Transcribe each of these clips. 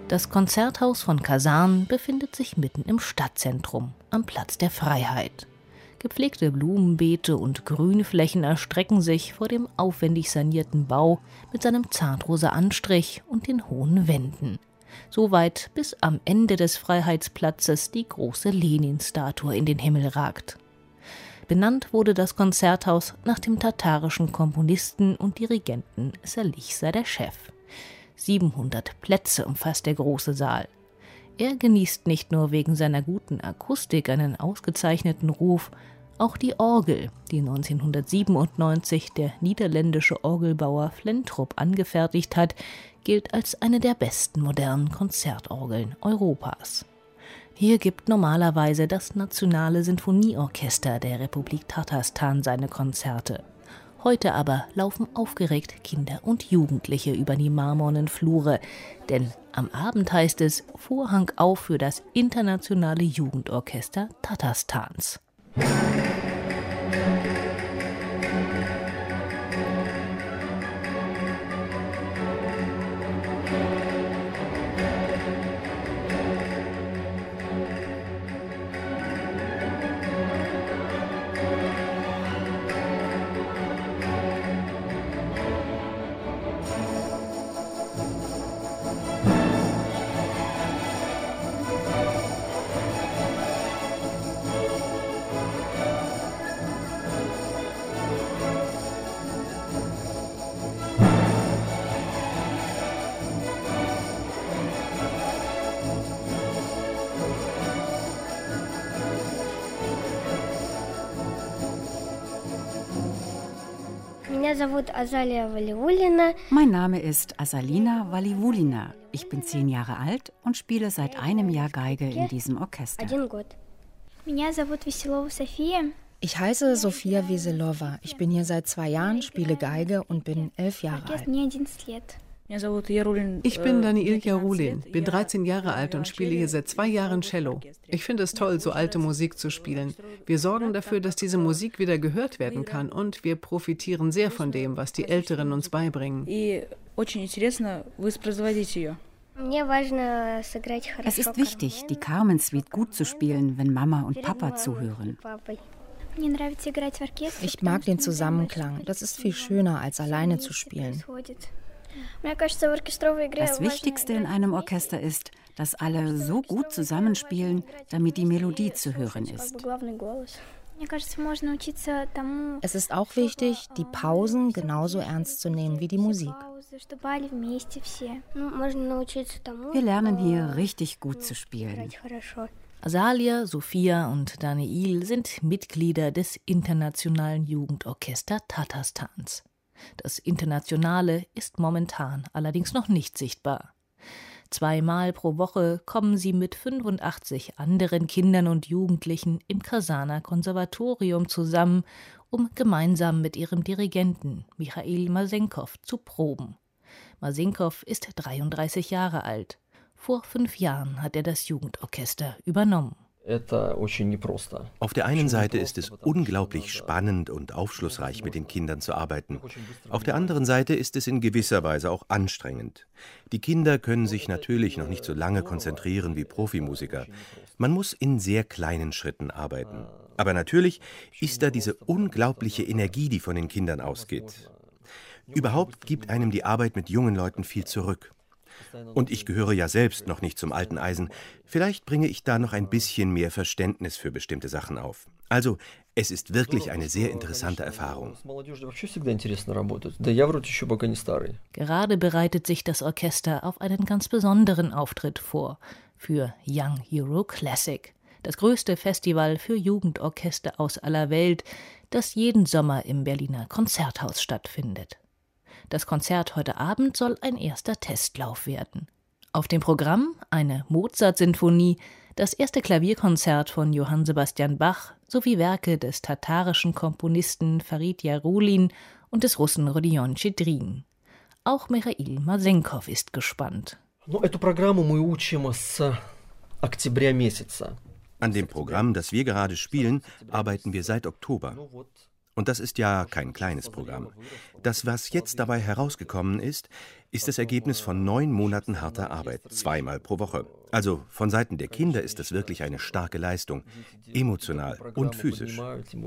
Das Konzerthaus von Kasan befindet sich mitten im Stadtzentrum, am Platz der Freiheit. Gepflegte Blumenbeete und Grünflächen erstrecken sich vor dem aufwendig sanierten Bau mit seinem zartrosa Anstrich und den hohen Wänden. Soweit, bis am Ende des Freiheitsplatzes die große Lenin-Statue in den Himmel ragt. Benannt wurde das Konzerthaus nach dem tatarischen Komponisten und Dirigenten Salih Sadashev. 700 Plätze umfasst der große Saal. Er genießt nicht nur wegen seiner guten Akustik einen ausgezeichneten Ruf, auch die Orgel, die 1997 der niederländische Orgelbauer Flentrup angefertigt hat, gilt als eine der besten modernen Konzertorgeln Europas. Hier gibt normalerweise das Nationale Sinfonieorchester der Republik Tatarstan seine Konzerte. Heute aber laufen aufgeregt Kinder und Jugendliche über die marmornen Flure, denn am Abend heißt es Vorhang auf für das Internationale Jugendorchester Tatarstans. Mein Name ist Asalina Waliwulina. Ich bin 10 Jahre alt und spiele seit einem Jahr Geige in diesem Orchester. Ich heiße Sofia Weselova. Ich bin hier seit 2 Jahren, spiele Geige und bin 11 Jahre alt. Ich bin Daniil Jarulin, bin 13 Jahre alt und spiele hier seit 2 Jahren Cello. Ich finde es toll, so alte Musik zu spielen. Wir sorgen dafür, dass diese Musik wieder gehört werden kann und wir profitieren sehr von dem, was die Älteren uns beibringen. Es ist wichtig, die Carmen-Suite gut zu spielen, wenn Mama und Papa zuhören. Ich mag den Zusammenklang. Das ist viel schöner, als alleine zu spielen. Das Wichtigste in einem Orchester ist, dass alle so gut zusammenspielen, damit die Melodie zu hören ist. Es ist auch wichtig, die Pausen genauso ernst zu nehmen wie die Musik. Wir lernen hier richtig gut zu spielen. Asalia, Sofia und Daniil sind Mitglieder des Internationalen Jugendorchester Tatarstans. Das Internationale ist momentan allerdings noch nicht sichtbar. 2-mal pro Woche kommen sie mit 85 anderen Kindern und Jugendlichen im Kasaner Konservatorium zusammen, um gemeinsam mit ihrem Dirigenten Michail Masenkov zu proben. Masenkov ist 33 Jahre alt. Vor 5 Jahren hat er das Jugendorchester übernommen. Auf der einen Seite ist es unglaublich spannend und aufschlussreich, mit den Kindern zu arbeiten. Auf der anderen Seite ist es in gewisser Weise auch anstrengend. Die Kinder können sich natürlich noch nicht so lange konzentrieren wie Profimusiker. Man muss in sehr kleinen Schritten arbeiten. Aber natürlich ist da diese unglaubliche Energie, die von den Kindern ausgeht. Überhaupt gibt einem die Arbeit mit jungen Leuten viel zurück. Und ich gehöre ja selbst noch nicht zum alten Eisen. Vielleicht bringe ich da noch ein bisschen mehr Verständnis für bestimmte Sachen auf. Also, es ist wirklich eine sehr interessante Erfahrung. Gerade bereitet sich das Orchester auf einen ganz besonderen Auftritt vor, für Young Euro Classic, das größte Festival für Jugendorchester aus aller Welt, das jeden Sommer im Berliner Konzerthaus stattfindet. Das Konzert heute Abend soll ein erster Testlauf werden. Auf dem Programm eine Mozart-Sinfonie, das erste Klavierkonzert von Johann Sebastian Bach sowie Werke des tatarischen Komponisten Farid Jarulin und des Russen Rodion Chedrin. Auch Michail Masenkov ist gespannt. An dem Programm, das wir gerade spielen, arbeiten wir seit Oktober. Und das ist ja kein kleines Programm. Das, was jetzt dabei herausgekommen ist, ist das Ergebnis von 9 Monaten harter Arbeit, 2-mal pro Woche. Also von Seiten der Kinder ist das wirklich eine starke Leistung, emotional und physisch.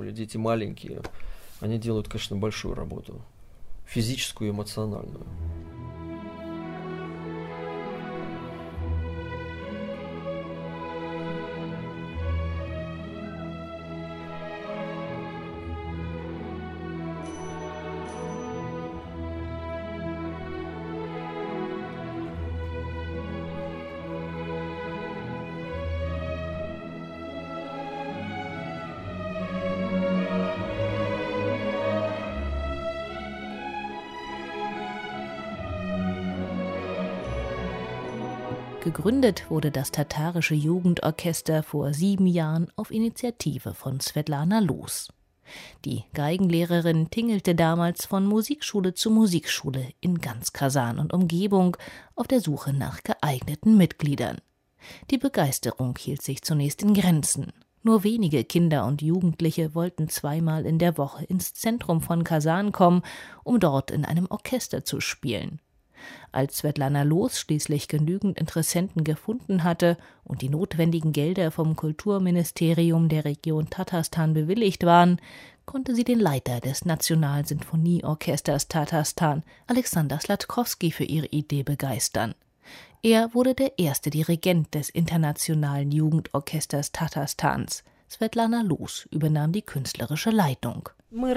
Gegründet wurde das tatarische Jugendorchester vor 7 Jahren auf Initiative von Svetlana Loos. Die Geigenlehrerin tingelte damals von Musikschule zu Musikschule in ganz Kasan und Umgebung auf der Suche nach geeigneten Mitgliedern. Die Begeisterung hielt sich zunächst in Grenzen. Nur wenige Kinder und Jugendliche wollten 2-mal in der Woche ins Zentrum von Kasan kommen, um dort in einem Orchester zu spielen. Als Svetlana Loos schließlich genügend Interessenten gefunden hatte und die notwendigen Gelder vom Kulturministerium der Region Tatarstan bewilligt waren, konnte sie den Leiter des Nationalsinfonieorchesters Tatarstan, Alexander Sladkowski, für ihre Idee begeistern. Er wurde der erste Dirigent des Internationalen Jugendorchesters Tatarstans. Svetlana Loos übernahm die künstlerische Leitung.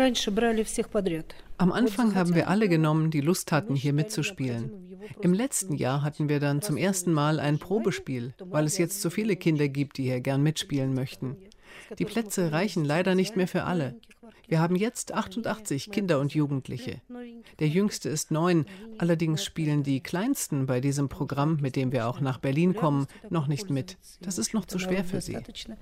Am Anfang haben wir alle genommen, die Lust hatten, hier mitzuspielen. Im letzten Jahr hatten wir dann zum ersten Mal ein Probespiel, weil es jetzt so viele Kinder gibt, die hier gern mitspielen möchten. Die Plätze reichen leider nicht mehr für alle. Wir haben jetzt 88 Kinder und Jugendliche. Der jüngste ist 9, allerdings spielen die Kleinsten bei diesem Programm, mit dem wir auch nach Berlin kommen, noch nicht mit. Das ist noch zu schwer für sie.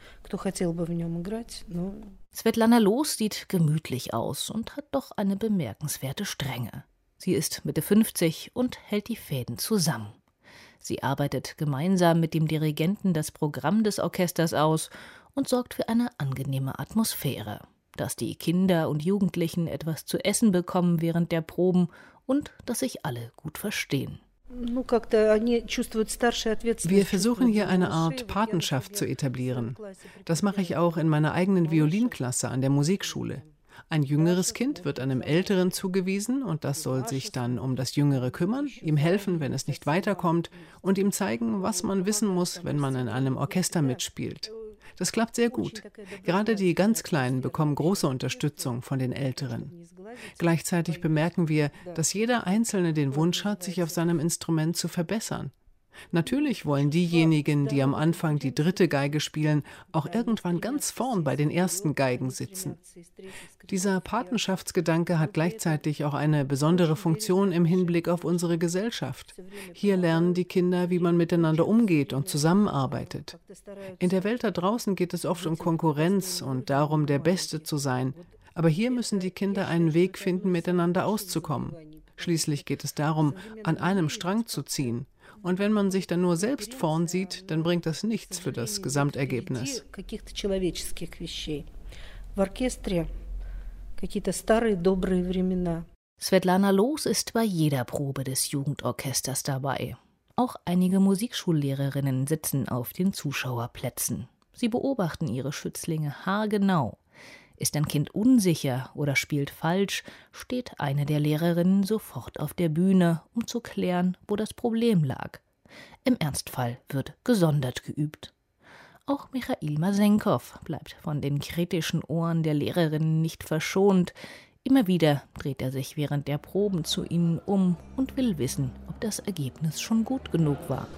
Svetlana Loos sieht gemütlich aus und hat doch eine bemerkenswerte Strenge. Sie ist Mitte 50 und hält die Fäden zusammen. Sie arbeitet gemeinsam mit dem Dirigenten das Programm des Orchesters aus und sorgt für eine angenehme Atmosphäre, dass die Kinder und Jugendlichen etwas zu essen bekommen während der Proben und dass sich alle gut verstehen. Wir versuchen hier eine Art Patenschaft zu etablieren. Das mache ich auch in meiner eigenen Violinklasse an der Musikschule. Ein jüngeres Kind wird einem Älteren zugewiesen und das soll sich dann um das Jüngere kümmern, ihm helfen, wenn es nicht weiterkommt und ihm zeigen, was man wissen muss, wenn man in einem Orchester mitspielt. Das klappt sehr gut. Gerade die ganz Kleinen bekommen große Unterstützung von den Älteren. Gleichzeitig bemerken wir, dass jeder Einzelne den Wunsch hat, sich auf seinem Instrument zu verbessern. Natürlich wollen diejenigen, die am Anfang die 3. Geige spielen, auch irgendwann ganz vorn bei den ersten Geigen sitzen. Dieser Patenschaftsgedanke hat gleichzeitig auch eine besondere Funktion im Hinblick auf unsere Gesellschaft. Hier lernen die Kinder, wie man miteinander umgeht und zusammenarbeitet. In der Welt da draußen geht es oft um Konkurrenz und darum, der Beste zu sein. Aber hier müssen die Kinder einen Weg finden, miteinander auszukommen. Schließlich geht es darum, an einem Strang zu ziehen. Und wenn man sich dann nur selbst vorn sieht, dann bringt das nichts für das Gesamtergebnis. Svetlana Loos ist bei jeder Probe des Jugendorchesters dabei. Auch einige Musikschullehrerinnen sitzen auf den Zuschauerplätzen. Sie beobachten ihre Schützlinge haargenau. Ist ein Kind unsicher oder spielt falsch, steht eine der Lehrerinnen sofort auf der Bühne, um zu klären, wo das Problem lag. Im Ernstfall wird gesondert geübt. Auch Michail Masenkow bleibt von den kritischen Ohren der Lehrerinnen nicht verschont. Immer wieder dreht er sich während der Proben zu ihnen um und will wissen, ob das Ergebnis schon gut genug war.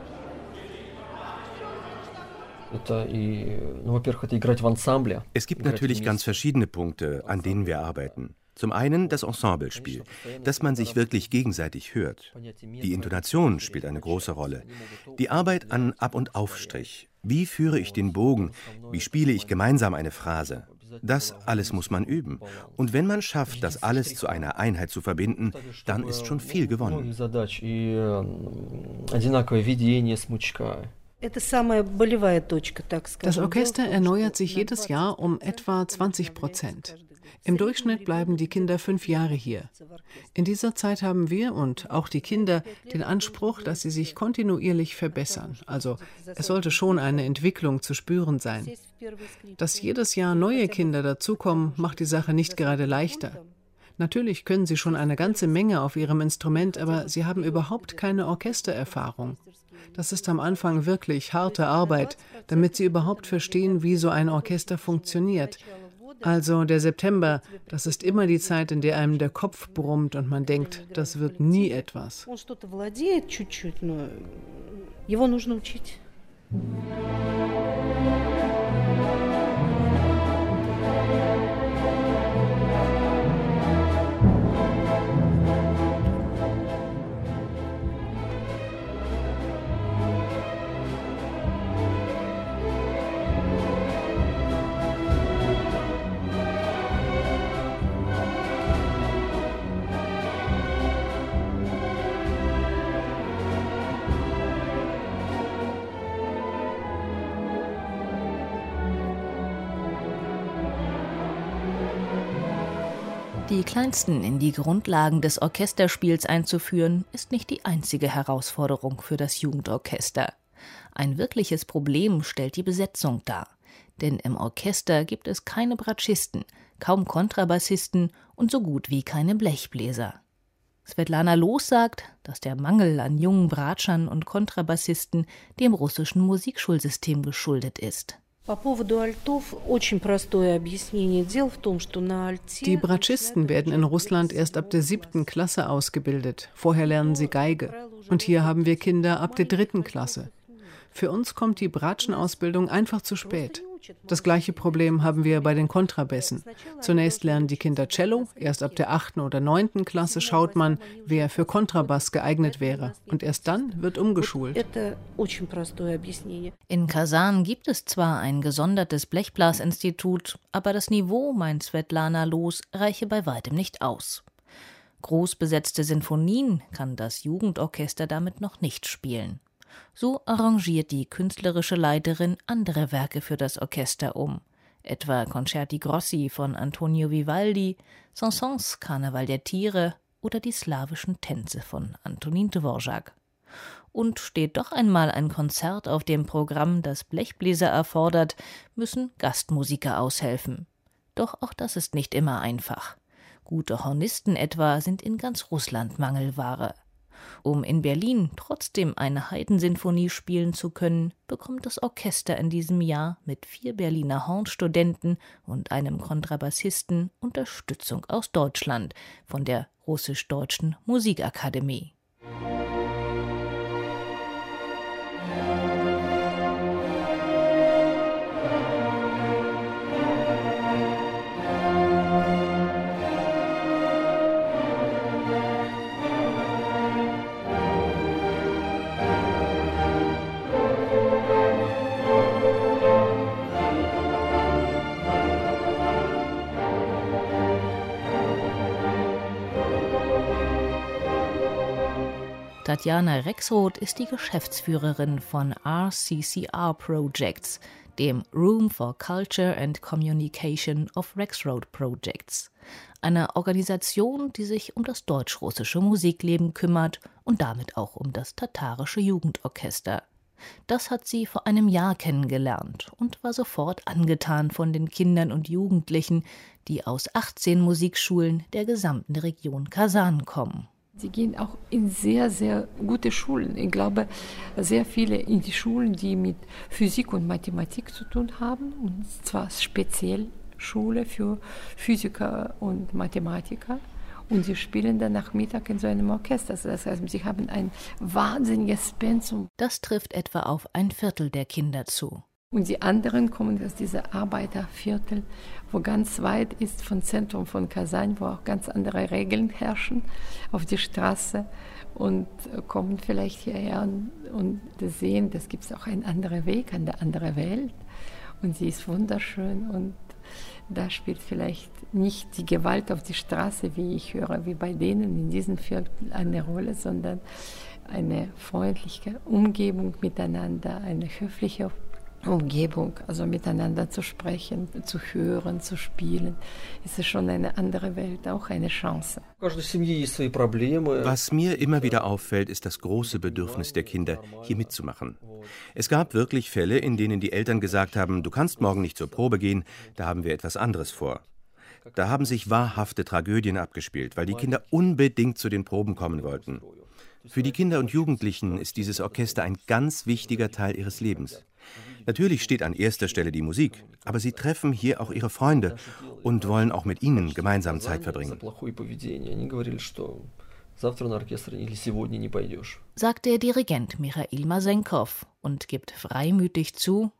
Es gibt natürlich ganz verschiedene Punkte, an denen wir arbeiten. Zum einen das Ensemblespiel, dass man sich wirklich gegenseitig hört. Die Intonation spielt eine große Rolle. Die Arbeit an Ab- und Aufstrich. Wie führe ich den Bogen? Wie spiele ich gemeinsam eine Phrase? Das alles muss man üben. Und wenn man schafft, das alles zu einer Einheit zu verbinden, dann ist schon viel gewonnen. Das Orchester erneuert sich jedes Jahr um etwa 20%. Im Durchschnitt bleiben die Kinder 5 Jahre hier. In dieser Zeit haben wir und auch die Kinder den Anspruch, dass sie sich kontinuierlich verbessern. Also es sollte schon eine Entwicklung zu spüren sein. Dass jedes Jahr neue Kinder dazukommen, macht die Sache nicht gerade leichter. Natürlich können sie schon eine ganze Menge auf ihrem Instrument, aber sie haben überhaupt keine Orchestererfahrung. Das ist am Anfang wirklich harte Arbeit, damit sie überhaupt verstehen, wie so ein Orchester funktioniert. Also der September, das ist immer die Zeit, in der einem der Kopf brummt und man denkt, das wird nie etwas. Die Kleinsten in die Grundlagen des Orchesterspiels einzuführen, ist nicht die einzige Herausforderung für das Jugendorchester. Ein wirkliches Problem stellt die Besetzung dar. Denn im Orchester gibt es keine Bratschisten, kaum Kontrabassisten und so gut wie keine Blechbläser. Svetlana Loos sagt, dass der Mangel an jungen Bratschern und Kontrabassisten dem russischen Musikschulsystem geschuldet ist. Die Bratschisten werden in Russland erst ab der 7. Klasse ausgebildet. Vorher lernen sie Geige. Und hier haben wir Kinder ab der 3. Klasse. Für uns kommt die Bratschenausbildung einfach zu spät. Das gleiche Problem haben wir bei den Kontrabässen. Zunächst lernen die Kinder Cello, erst ab der 8. oder 9. Klasse schaut man, wer für Kontrabass geeignet wäre. Und erst dann wird umgeschult. In Kasan gibt es zwar ein gesondertes Blechblasinstitut, aber das Niveau, meint Svetlana Loos, reiche bei weitem nicht aus. Groß besetzte Sinfonien kann das Jugendorchester damit noch nicht spielen. So arrangiert die künstlerische Leiterin andere Werke für das Orchester um, etwa Concerti Grossi von Antonio Vivaldi, Saint-Saëns Karneval der Tiere oder die slawischen Tänze von Antonin Dvorak. Und steht doch einmal ein Konzert auf dem Programm, das Blechbläser erfordert, müssen Gastmusiker aushelfen. Doch auch das ist nicht immer einfach. Gute Hornisten etwa sind in ganz Russland Mangelware. Um in Berlin trotzdem eine Haydn-Sinfonie spielen zu können, bekommt das Orchester in diesem Jahr mit 4 Berliner Hornstudenten und einem Kontrabassisten Unterstützung aus Deutschland von der Russisch-Deutschen Musikakademie. Tatjana Rexroth ist die Geschäftsführerin von RCCR Projects, dem Room for Culture and Communication of Rexroth Projects, einer Organisation, die sich um das deutsch-russische Musikleben kümmert und damit auch um das tatarische Jugendorchester. Das hat sie vor einem Jahr kennengelernt und war sofort angetan von den Kindern und Jugendlichen, die aus 18 Musikschulen der gesamten Region Kasan kommen. Sie gehen auch in sehr, sehr gute Schulen. Ich glaube, sehr viele in die Schulen, die mit Physik und Mathematik zu tun haben, und zwar speziell Schule für Physiker und Mathematiker. Und sie spielen dann Nachmittag in so einem Orchester. Das heißt, sie haben ein wahnsinniges Pensum. Das trifft etwa auf ein Viertel der Kinder zu. Und die anderen kommen aus diesem Arbeiterviertel, wo ganz weit ist vom Zentrum von Kasan, wo auch ganz andere Regeln herrschen, auf die Straße, und kommen vielleicht hierher und sehen, das gibt es auch einen anderen Weg, eine andere Welt, und sie ist wunderschön, und da spielt vielleicht nicht die Gewalt auf die Straße, wie ich höre, wie bei denen in diesem Viertel eine Rolle, sondern eine freundliche Umgebung miteinander, eine höfliche Umgebung, also miteinander zu sprechen, zu hören, zu spielen. Es ist schon eine andere Welt, auch eine Chance. Was mir immer wieder auffällt, ist das große Bedürfnis der Kinder, hier mitzumachen. Es gab wirklich Fälle, in denen die Eltern gesagt haben, du kannst morgen nicht zur Probe gehen, da haben wir etwas anderes vor. Da haben sich wahrhafte Tragödien abgespielt, weil die Kinder unbedingt zu den Proben kommen wollten. Für die Kinder und Jugendlichen ist dieses Orchester ein ganz wichtiger Teil ihres Lebens. Natürlich steht an erster Stelle die Musik, aber sie treffen hier auch ihre Freunde und wollen auch mit ihnen gemeinsam Zeit verbringen. Sagt der Dirigent Michail Masenkow und gibt freimütig zu: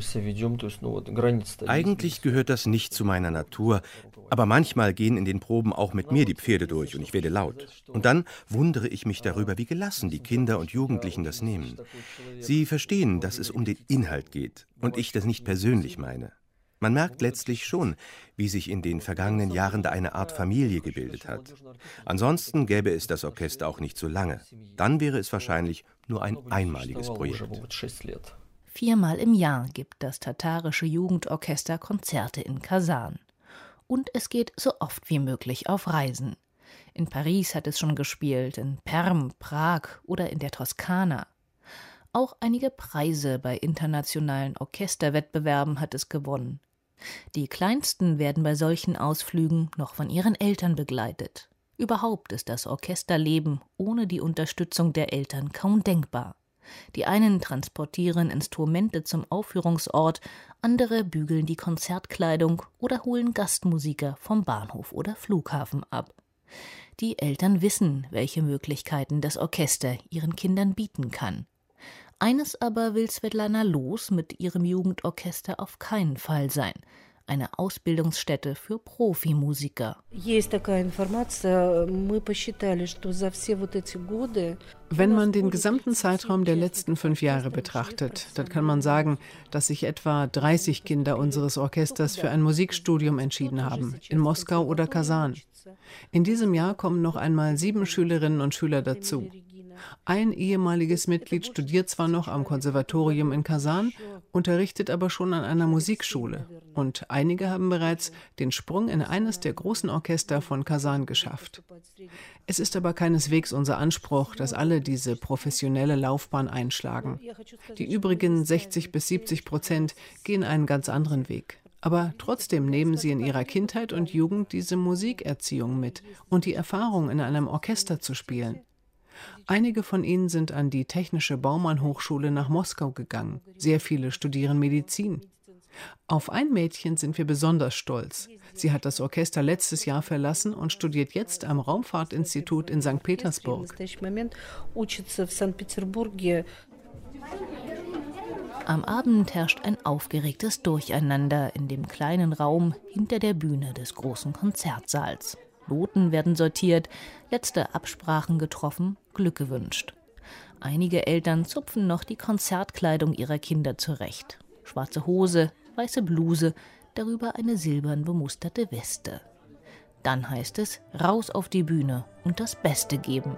Eigentlich gehört das nicht zu meiner Natur, aber manchmal gehen in den Proben auch mit mir die Pferde durch und ich werde laut. Und dann wundere ich mich darüber, wie gelassen die Kinder und Jugendlichen das nehmen. Sie verstehen, dass es um den Inhalt geht und ich das nicht persönlich meine. Man merkt letztlich schon, wie sich in den vergangenen Jahren da eine Art Familie gebildet hat. Ansonsten gäbe es das Orchester auch nicht so lange. Dann wäre es wahrscheinlich nur ein einmaliges Projekt. 4-mal im Jahr gibt das tatarische Jugendorchester Konzerte in Kasan. Und es geht so oft wie möglich auf Reisen. In Paris hat es schon gespielt, in Perm, Prag oder in der Toskana. Auch einige Preise bei internationalen Orchesterwettbewerben hat es gewonnen. Die Kleinsten werden bei solchen Ausflügen noch von ihren Eltern begleitet. Überhaupt ist das Orchesterleben ohne die Unterstützung der Eltern kaum denkbar. Die einen transportieren Instrumente zum Aufführungsort, andere bügeln die Konzertkleidung oder holen Gastmusiker vom Bahnhof oder Flughafen ab. Die Eltern wissen, welche Möglichkeiten das Orchester ihren Kindern bieten kann. Eines aber will Svetlana Loos mit ihrem Jugendorchester auf keinen Fall sein: eine Ausbildungsstätte für Profimusiker. Wenn man den gesamten Zeitraum der letzten 5 Jahre betrachtet, dann kann man sagen, dass sich etwa 30 Kinder unseres Orchesters für ein Musikstudium entschieden haben, in Moskau oder Kasan. In diesem Jahr kommen noch einmal 7 Schülerinnen und Schüler dazu. Ein ehemaliges Mitglied studiert zwar noch am Konservatorium in Kasan, unterrichtet aber schon an einer Musikschule. Und einige haben bereits den Sprung in eines der großen Orchester von Kasan geschafft. Es ist aber keineswegs unser Anspruch, dass alle diese professionelle Laufbahn einschlagen. Die übrigen 60-70% gehen einen ganz anderen Weg. Aber trotzdem nehmen sie in ihrer Kindheit und Jugend diese Musikerziehung mit und die Erfahrung, in einem Orchester zu spielen. Einige von ihnen sind an die Technische Baumann-Hochschule nach Moskau gegangen. Sehr viele studieren Medizin. Auf ein Mädchen sind wir besonders stolz. Sie hat das Orchester letztes Jahr verlassen und studiert jetzt am Raumfahrtinstitut in St. Petersburg. Am Abend herrscht ein aufgeregtes Durcheinander in dem kleinen Raum hinter der Bühne des großen Konzertsaals. Noten werden sortiert, letzte Absprachen getroffen, Glück gewünscht. Einige Eltern zupfen noch die Konzertkleidung ihrer Kinder zurecht. Schwarze Hose, weiße Bluse, darüber eine silbern bemusterte Weste. Dann heißt es, raus auf die Bühne und das Beste geben.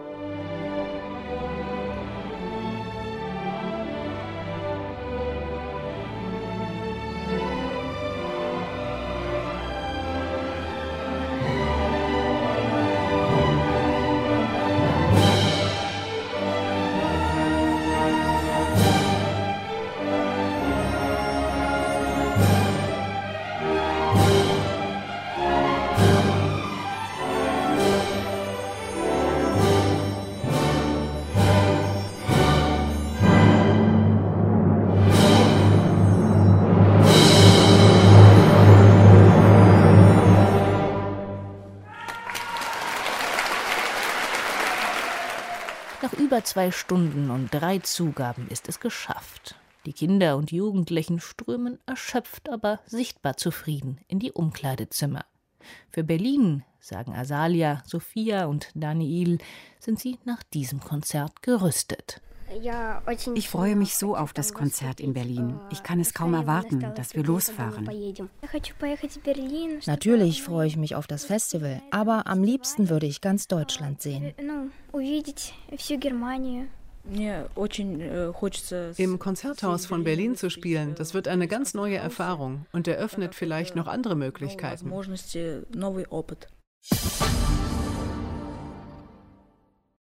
Nach über 2 Stunden und 3 Zugaben ist es geschafft. Die Kinder und Jugendlichen strömen erschöpft, aber sichtbar zufrieden in die Umkleidezimmer. Für Berlin, sagen Asalia, Sophia und Daniil, sind sie nach diesem Konzert gerüstet. Ich freue mich so auf das Konzert in Berlin. Ich kann es kaum erwarten, dass wir losfahren. Natürlich freue ich mich auf das Festival, aber am liebsten würde ich ganz Deutschland sehen. Im Konzerthaus von Berlin zu spielen, das wird eine ganz neue Erfahrung und eröffnet vielleicht noch andere Möglichkeiten.